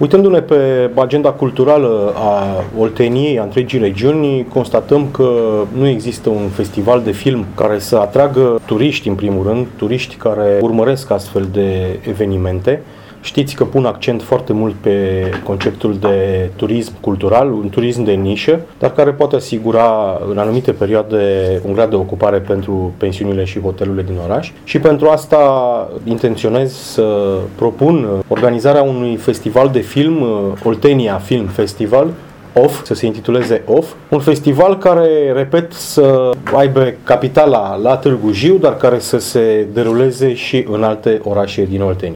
Uitându-ne pe agenda culturală a Olteniei, a întregii regiuni, constatăm că nu există un festival de film care să atragă turiști, în primul rând, turiști care urmăresc astfel de evenimente. Știți că pun accent foarte mult pe conceptul de turism cultural, un turism de nișă, dar care poate asigura în anumite perioade un grad de ocupare pentru pensiunile și hotelurile din oraș. Și pentru asta intenționez să propun organizarea unui festival de film, Oltenia Film Festival, OFF, să se intituleze OFF, un festival care, repet, să aibă capitala la Târgu Jiu, dar care să se deruleze și în alte orașe din Oltenia.